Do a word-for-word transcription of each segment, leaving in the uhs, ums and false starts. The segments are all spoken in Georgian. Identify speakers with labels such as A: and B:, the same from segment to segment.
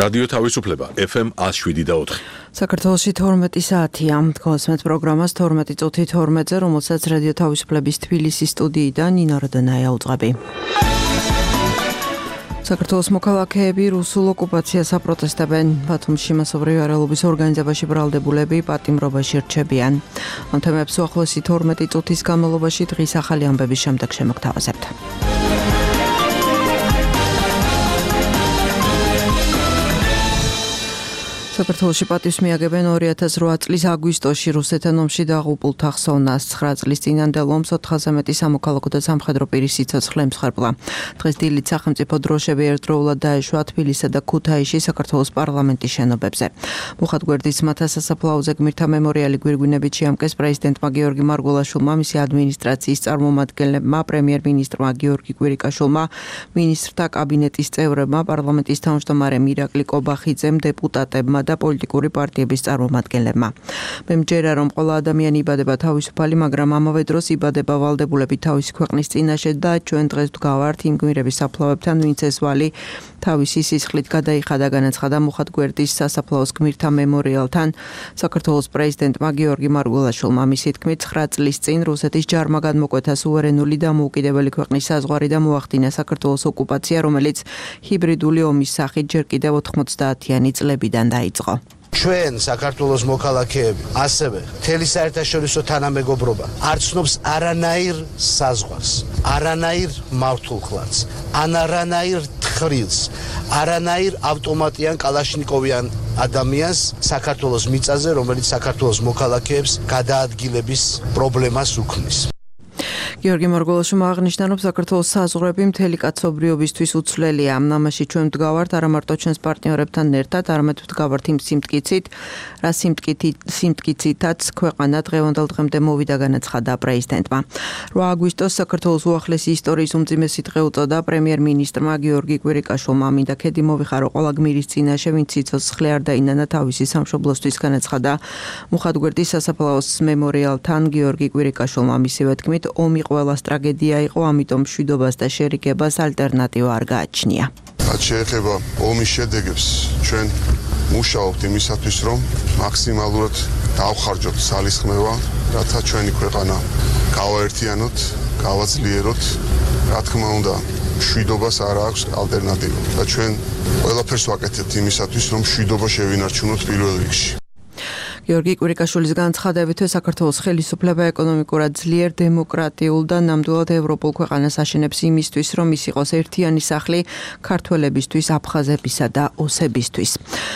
A: რადიო თავისუფლება ეფ ემ one oh seven და four.
B: საქართველოში თორმეტი საათია. გასმენთ პროგრამას თორმეტი წუთი თორმეტზე, რომელსაც რადიო თავისუფლების თბილისის სტუდიიდან ნინო როდონაია უძღვები. საქართველოს მოქალაქეები რუსულ ოკუპაციას აპროტესტებენ. ბათუმში მასობრივი არალობის ორგანიზებაში ბრალდებულები პატიმრობაში რჩებიან. ამ თემებს უახლოესი თორმეტი წუთის განმავლობაში დღის ახალი ამბების შემდეგ შემოგთავაზებთ. საქართველოში პატივს მიაგებენ two thousand eight წლის აგვისტოში რუსეთთან ომში დაღუპულთა ხსოვნას. nine წლის წინანდელ ომს ოთხასზე მეტი სამოქალაქო და სამხედრო პირის სიცოცხლე ემსხვერპლა. დღეს დილით სახელმწიფო დროშები ერთდროულად დაეშვა თბილისსა და ქუთაისში საქართველოს პარლამენტის შენობებზე. მუხად გვერდის მათთა სასაფლაოზე გმირთა მემორიალი გვირგვინებით შეამკეს პრეზიდენტმა გიორგი მარგველაშვილმა, მისი ადმინისტრაციის წარმომადგენლებმა, პრემიერ-მინისტრმა გიორგი კვირიკაშვილმა, მინისტრთა კაბინეტის წევრებმა, პარლამენტის თავმჯდომარემ ირაკლი კობახიძემ, დეპუტატებმა და პოლიტიკური პარტიების წარმომადგენლებმა. მე მჯერა, რომ ყველა ადამიანი იბადება თავისუფალი, მაგრამ ამავე დროს იბადება ვალდებულები თავისი ქვეყნის წინაშე და ჩვენ დღეს ვდგავართ იმ გმირების საფლავებთან, ვინც ეს ვალი თავისი სისხლით გადაიხადა, განაცხადა მუხად გვერდის სასაფლაოს გმირთა მემორიალთან საქართველოს პრეზიდენტმა გიორგი მარგველაშვილმა. მისი თქმით, nine წლის წინ რუსეთის ჯარმა გადმოკვეთა სუვერენული და მოუკიდებელი ქვეყნის საზღვარი და მოახდინა საქართველოს ოკუპაცია, რომელიც ჰიბრიდული ომის სახით ჯერ კიდევ ოთხმოცდაათიანი წლებიდან დაიწყო.
C: ჩვენ საქართველოს მოქალაქეები, ასევე მთელი საერთაშორისო თანამეგობრობა არ ცნობს არანაირ საზღვარს, არანაირ მავთულხლარს, არანაირ თხრილს, არანაირ ავტომატიან კალაშნიკოვიან ადამიანს საქართველოს მიწაზე, რომელიც საქართველოს მოქალაქეებს გადაადგილების პრობლემას უქმნის.
B: გიორგი მარგველაშვილმა აღნიშნა, რომ საქართველოს საზღვრები მთელი კაცობრიობისთვის უცვლელია. ამაში ჩვენ ვდგავართ არა მარტო ჩვენს პარტნიორებთან ერთად, არამედ ვდგავართ იმ სიმტკიცით, რა სიმტკიცითაც ქვეყანა დღევანდელ დღემდე მოვიდა, განაცხადა პრეზიდენტმა. eight აგვისტოს საქართველოს უახლესი ისტორიის უმძიმესი დღე უწოდა პრემიერ-მინისტრმა გიორგი კვირიკაშვილმა. მინდა ქედი მოვიხარო ყველა გმირის წინაშე, ვინც სიცოცხლე არ დაინანა თავისი სამშობლოსთვის, განაცხადა მუხად გვერდის სასაფლაოს მემორიალთან გიორგი კვირიკაშვილმა. მისივე თქმით, ომი ყველას ტრაგედია იყო, ამიტომ მშვიდობას და შერიგებას ალტერნატივა არ გააჩნია.
D: რაც შეეხება ომის შედეგებს, ჩვენ მუშაობთ იმისათვის, რომ მაქსიმალურად დავხარჯოთ ძალისხმევა, რათა ჩვენი ქვეყანა გავაერთიანოთ, გავაძლიეროთ. რა თქმა უნდა, მშვიდობას არ აქვს ალტერნატივა და ჩვენ ყველაფერს ვაკეთებთ იმისათვის, რომ მშვიდობა შევინარჩუნოთ პირველ რიგში.
B: გიორგი კვირიკაშვილის განცხადებით, საქართველოს ხელისუფლება ეკონომიკურად ძლიერ დემოკრატიულ და ნამდვილად ევროპულ ქვეყანას აშენებს იმისთვის, რომ ის იყოს ერთიანი სახლი ქართველებისთვის, აფხაზებისა და ოსებისთვის.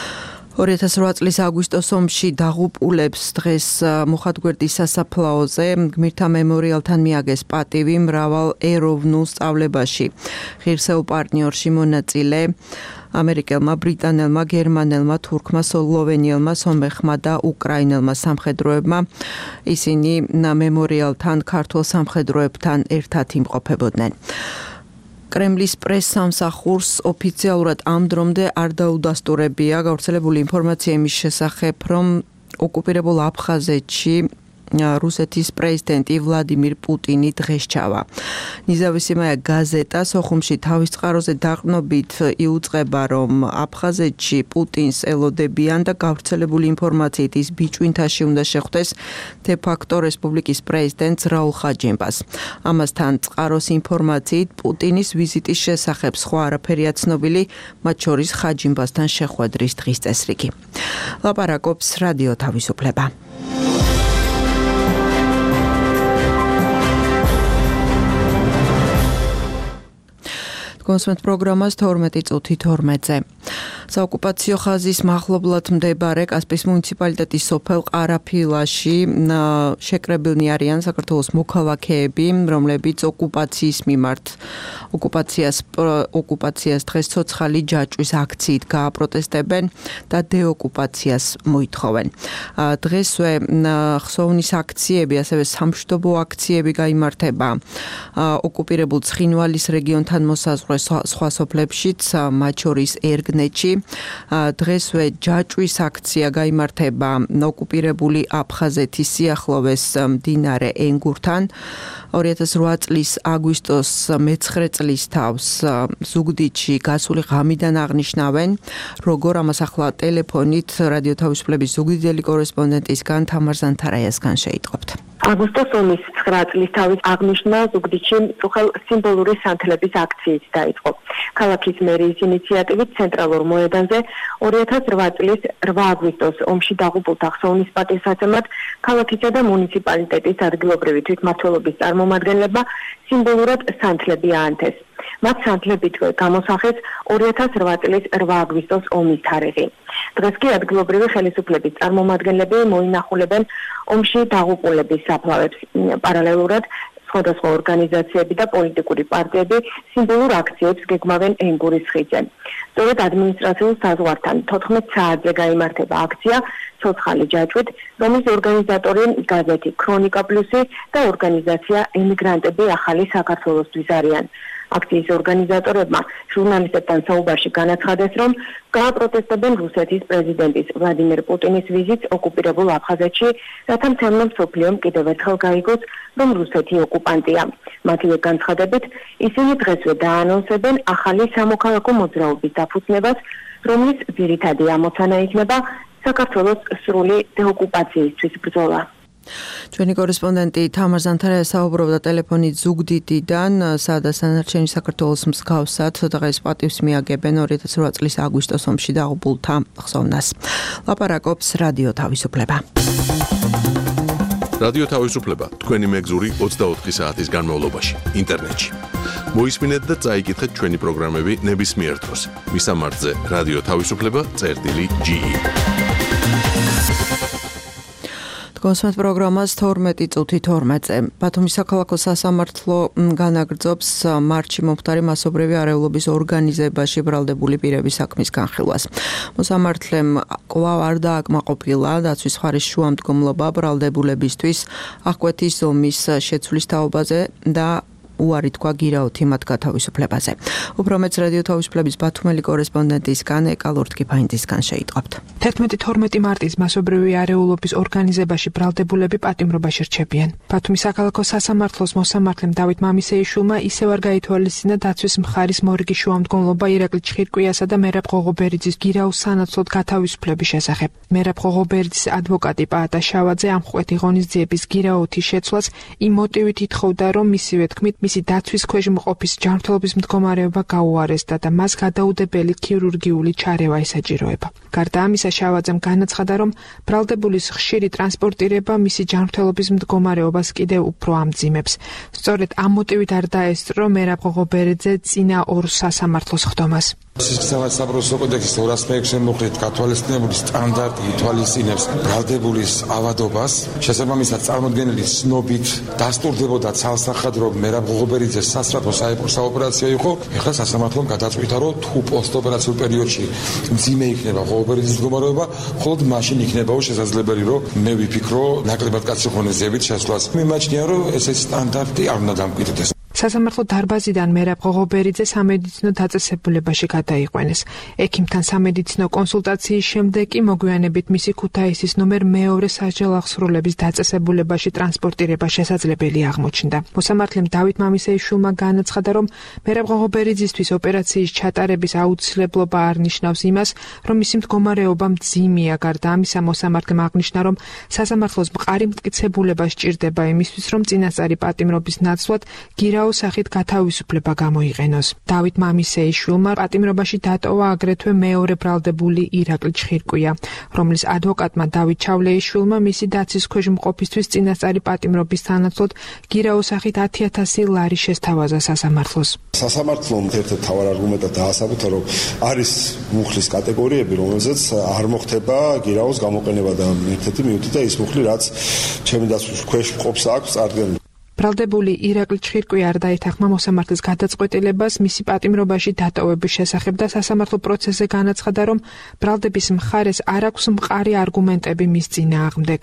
B: two thousand eight წლის აგვისტოს ომში დაღუპულებს დღეს მუხად გვერდის სასაფლაოზე გმირთა მემორიალთან მიაგეს პატივი მრავალ ეროვნულ სწავლებაში. ღირსეულ პარტნიორში მონაწილე ამერიკელმა, ბრიტანელმა, გერმანელმა, თურქმა, სლოვენიელმა, სომეხმა და უკრაინელმა სამხედროებმა. ისინი მემორიალთან ქართულ სამხედროებთან ერთად იმყოფებოდნენ. კრემლის პრესსამსახურს ოფიციალურად ამ დრომდე არ დაუდასტურებია გავრცელებული ინფორმაცია იმის შესახებ, რომ ოკუპირებულ აფხაზეთში რუსეთის პრეზიდენტი ვლადიმირ პუტინი დღეს ჩავა. ნიზავისიმაია გაზეტა სოხუმში თავის წყაროზე დაყრდნობით იუწყება, რომ აფხაზეთში პუტინს ელოდებიან და გავრცელებული ინფორმაციით ის ბიჭვინთაში უნდა შეხვდეს დე-ფაქტო რესპუბლიკის პრეზიდენტს რაულ ხაჯიმბას. ამასთან წყაროს ინფორმაციით პუტინის ვიზიტის შესახებ სხვა არაფერია ცნობილი, მათ შორის ხაჯიმბასთან შეხვედრის დღის წესრიგი. ლაპარაკობს რადიო თავისუფლება. გასმენთ პროგრამას თორმეტი წუთი თორმეტზე. საოკუპაციო ხაზის მახლობლად მდებარე კასპიის მუნიციპალიტეტის სოფელ ყარაფილაში შეკრებილნი არიან საქართველოს მოქალაქეები, რომლებიც ოკუპაციის მიმართ ოკუპაციას ოკუპაციას დღეს ცოცხალი ჯაჭვის აქციით გააპროტესტებენ და დეოკუპაციას მოითხოვენ. დღესვე ხსოვნის აქციები, ასევე სამშვიდობო აქციები გაიმართება ოკუპირებულ ცხინვალის რეგიონთან მოსაზღვრე სხვა სოფლებშიც, მათ შორის ერგ ინტერნეტში. დღესვე ჯაჭვის აქცია გაიმართება ოკუპირებული აფხაზეთის სიახლოვეს მდინარე ენგურთან. ორი ათას რვა წლის აგვისტოს მეცხრე წლის თავს ზუგდიდში გასული ღამიდან აღნიშნავენ, როგორ ამას ახლა ტელეფონით რადიო თავისუფლების ზუგდიდელი კორესპონდენტისგან თამარ ზანთარაიასგან შეიტყობთ.
E: აგვისტოს ომის ცხრა წლის თავის აღნიშვნა ზუგდიდში მწუხელ სიმბოლური სანთლების აქციით დაიწყო. ქალაქის მერიის ინიციატივით ცენტრალურ მოედანზე ორი ათას რვა წლის რვა აგვისტოს ომში დაღუპულთა ხსოვნის პატივსაცემად ქალაქისა და მუნიციპალიტეტის ადგილობრივი თვითმმართველობის წარმომადგენლებმა სიმბოლურად სანთლები აანთეს. მათ სანთლებით გამოსახეს ორი ათას რვა წლის რვა აგვისტოს ომის თარიღი. დღეს კი ადგილობრივი ხელისუფლების წარმომადგენლები მოინახულებენ ომში დაღუპულების საფლავებს. პარალელურად სხვადასხვა ორგანიზაციები და პოლიტიკური პარტიები სიმბოლურ აქციებს გეგმავენ ენგურის ხიდზე. სწორედ ადმინისტრაციულ საზღვართან თოთხმეტ საათზე გაიმართება აქცია ცოცხალი ჯაჭვით, რომლის ორგანიზატორი გაზეთი ქრონიკა პლუსი და ორგანიზაცია ემიგრანტები ახალი საქართველოსთვის არიან. აქციის ორგანიზატორებმა ჟურნალისტებთან საუბარში განაცხადეს, რომ გააპროტესტებენ რუსეთის პრეზიდენტის ვლადიმერ პუტინის ვიზიტს ოკუპირებულ აფხაზეთში, რათა მთელმა მსოფლიომ კიდევ ერთხელ გაიგოს, რომ რუსეთი ოკუპანტია. მათივე განცხადებით, ისინი დღესვე დაანონსებენ ახალი სამოქალაქო მოძრაობის დაფუძნებას, რომლის ძირითადი ამოცანა იქნება საქართველოს სრული დეოკუპაციისთვის ბრძოლა.
B: ჩვენი კორესპონდენტი თამარ ზანთარაია საუბრობდა ტელეფონით ზუგდიდიდან, სადაც დანარჩენი საქართველოს მსგავსად დღეს პატივს მიაგებენ ორი ათას რვა წლის აგვისტოს ომში დაღუპულთა ხსოვნას. ლაპარაკობს რადიო თავისუფლება.
A: რადიო თავისუფლება თქვენი მეგზური ოცდაოთხი საათის განმავლობაში ინტერნეტში. მოისმინეთ და წაიკითხეთ ჩვენი პროგრამები ნებისმიერ დროს. მისამართზე რადიო თავისუფლება წერტილი ჯი. კონსერტ პროგრამას თორმეტი წუთი თორმეტზე. ბათუმის საქალაქო სასამართლო განაგრძობს მარტში მომხდარი მასობრივი არეულობის ორგანიზებაში ბრალდებული პირების საქმის განხილვას. მოსამართლემ კვლავ არ დააკმაყოფილა დაცვის მხარის შუამდგომლობა ბრალდებულებისთვის აღკვეთის ზომის შეცვლის თაობაზე და უარი თქვა გირაოთი მათ გათავისუფლებაზე. უფრო მეც რადიო თავისუფლების ბათუმელი კორესპონდენტისგან ეკა ლორდკიფაინდისგან შეიტყობთ.
F: თერთმეტი თორმეტი მარტის მასობრივი არეულობის ორგანიზებაში ბრალდებულები პატიმრობაში რჩებიან. ბათუმის საქალაქო სასამართლოს მოსამართლემ დავით მამისეიშვილმა ისევ არ გაითვალისწინა დაცვის მხარის მორიგი შუამდგომლობა ირაკლი ჩხირკვიასა და მერაბ ღოღობერიძის გირაოს სანაცვლოდ გათავისუფლების შესახებ. მერაბ ღოღობერიძის ადვოკატი პაატა შავაძე ამ ხვეთი ღონისძიების გირაოთის შეცვლას იმ მოტივით ითხოვდა, რომ მისივე თქმით მისი დაცვის ქვეშ მყოფის ჯანმრთელობის მდგომარეობა გაუარესდა და მას გადაუდებელი ქირურგიული ჩარევა ესაჭიროება. გარდა ამისა, შავაძემ განაცხადა, რომ ბრალდებულის ხშირი ტრანსპორტირება მისი ჯანმრთელობის მდგომარეობას კიდევ უფრო ამძიმებს. სწორედ ამ მოტივით არ დაესწრო მერაბ ღოღობერიძე წინა ორ სასამართლოს ხდომას.
G: საპროცესო კოდექსის ორას მეექვსე მუხლით გათვალისწინებული სტანდარტი ითვალისწინებს ბრალდებულის ავადობას. შესაბამისად, წარმოდგენილი ცნობით დასტურდებოდა ცალსახად, რომ მერაბ ღოღობერიძეს სასწრაფო საოპერაციო იყო. ეხლა სასამართლომ გადაწყვიტა, რომ თუ პოსტოპერაციულ პერიოდში მძიმე იქნება ღოღობერიძის მდგომარეობა, მხოლოდ მაშინ იქნებაო შესაძლებელი, რომ მე ვიფიქრო ნაკლებად კაცრი ღონისძიებით შესვლას. მიმაჩნია, რომ ეს სტანდარტი არ უნდა დამკვიდრდეს.
F: სასამართლო დარბაზიდან მერაბ ღოღობერიძე სამედიცინო დაწესებულებაში გადაიყვანეს. ექიმთან სამედიცინო კონსულტაციის შემდეგ კი მოგვიანებით მისი ქუთაისის ნომერ მეორე სასჯელ-აღსრულების დაწესებულებაში ტრანსპორტირება შესაძლებელი აღმოჩნდა. მოსამართლემ დავით მამისეიშვილმა განაცხადა, რომ მერაბ ღოღობერიძისთვის ოპერაციის ჩატარების აუცილებლობა არ ნიშნავს იმას, რომ მისი მდგომარეობა მძიმეა. გარდა ამისა, მოსამართლემ აღნიშნა, რომ სასამართლოს მყარი მტკიცებულება სჭირდება იმისთვის, რომ წინასწარი პატიმრობის ნაცვლად გირაო სახით გათავისუფლება გამოიყენოს. დავით მამისეიშვილმა პატიმრობაში დატოვა აგრეთვე მეორე ბრალდებული ირაკლი ჩხირკვია, რომლის ადვოკატმა დავით ჩავლეიშვილმა მისი დაცვის ქვეშ მყოფისთვის წინასწარი პატიმრობის სანაცვლოდ გირაო სახით ათი ათასი ლარი შესთავაზა სასამართლოს.
H: სასამართლომ ერთ-ერთ მთავარ არგუმენტად დაასაბუთა, რომ არის მუხლის კატეგორიები, რომელზეც არ მოხდება გირაოს გამოყენება და ერთ-ერთი მიუთითა ის მუხლი, რაც ჩემი დაცვის ქვეშ მყოფს აქვს წარდგენილი.
F: ბრალდებული ირაკლი ჩხირკვია არ დაეთანხმა მოსამართლის გადაწყვეტილებას მისი პატიმრობაში დატოვების შესახებ და სასამართლო პროცესზე განაცხადა, რომ ბრალდების მხარეს არ აქვს მყარი არგუმენტები მის წინააღმდეგ.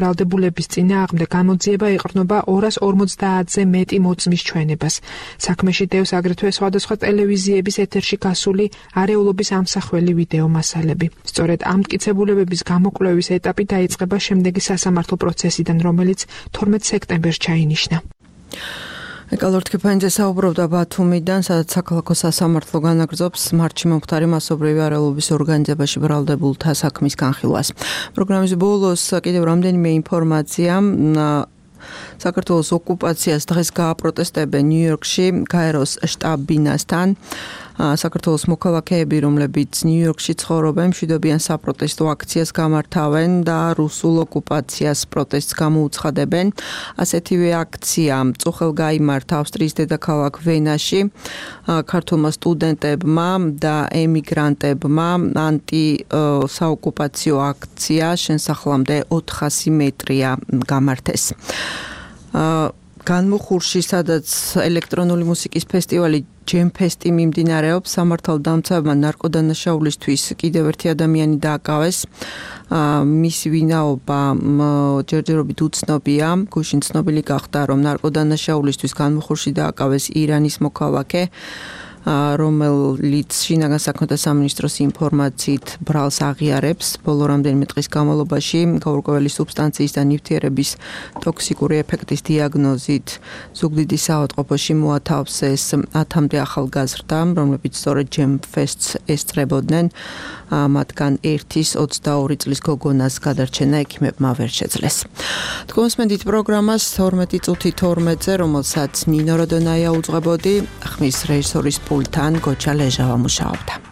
F: ბრალდებულების წინააღმდეგ გამოძიება ეყრდნობა ორას ორმოცდაათზე მეტი მოწმის ჩვენებას. საქმეში დევს აგრეთვე სხვადასხვა ტელევიზიების ეთერში გასული არეულობის ამსახველი ვიდეო მასალები. სწორედ ამ მტკიცებულებების გამოკვლევის ეტაპი დაიწყება შემდეგი სასამართლო პროცესიდან, რომელიც თორმეტ სექტემბერს ჩაინიშნა.
B: ეკალორ თქიფანიძე საუბრობდა ბათუმიდან, სადაც საქალაქო სასამართლო განაგრძობს მარტში მომხდარი მასობრივი არეულობის ორგანიზებაში ბრალდებულთა საქმის განხილვას. პროგრამის ბოლოს კიდევ რამდენიმე ინფორმაცია. საქართველოს ოკუპაციას დღეს გააპროტესტებენ ნიუ-იორკში გაეროს შტაბ-ბინასთან. საქართველოს მოქალაქეები, რომლებიც ნიუ-იორკში ცხოვრობენ, მშვიდობიან საპროტესტო აქციას გამართავენ და რუსულ ოკუპაციას პროტესტს გამოუცხადებენ. ასეთივე აქცია წუხელ გაიმართა ავსტრიის დედაქალაქ ვენაში ქართულმა სტუდენტებმა და ემიგრანტებმა ანტი-საოკუპაციო აქცია შენსახლამდე ოთხასი მეტრია გამართეს. განმუხურში, სადაც ელექტრონული მუსიკის ფესტივალი ჯემფესტი მიმდინარეობს, სამართალდამცავებმა ნარკოდანაშაულისთვის კიდევ ერთი ადამიანი დააკავეს. მისი ვინაობა ჯერჯერობით უცნობია. გუშინ ცნობილი გახდა, რომ ნარკოდანაშაულისთვის განმუხურში დააკავეს ირანის მოქალაქე, რომელიც შინაგან საქმეთა სამინისტროს ინფორმაციით ბრალს აღიარებს. ბოლო რამდენიმე დღის განმავლობაში გაურკვეველი სუბსტანციის და ნივთიერების ტოქსიკური ეფექტის დიაგნოზით ზუგდიდის საავადმყოფოში მოათავსეს ათამდე ახალგაზრდა, რომლებიც სწორედ ჯემფესტს ესწრებოდნენ. მათგან ერთის ოცდაორი წლის გოგონას გადარჩენა ექიმებმა ვერ შეძლეს. თქვენსმენდით პროგრამას თორმეტი წუთი თორმეტზე, რომელსაც ნინო როდონაია უძღვებოდი, ხმის რეჟისორის პულტთან გოჩა ლეჟავა მუშაობდა.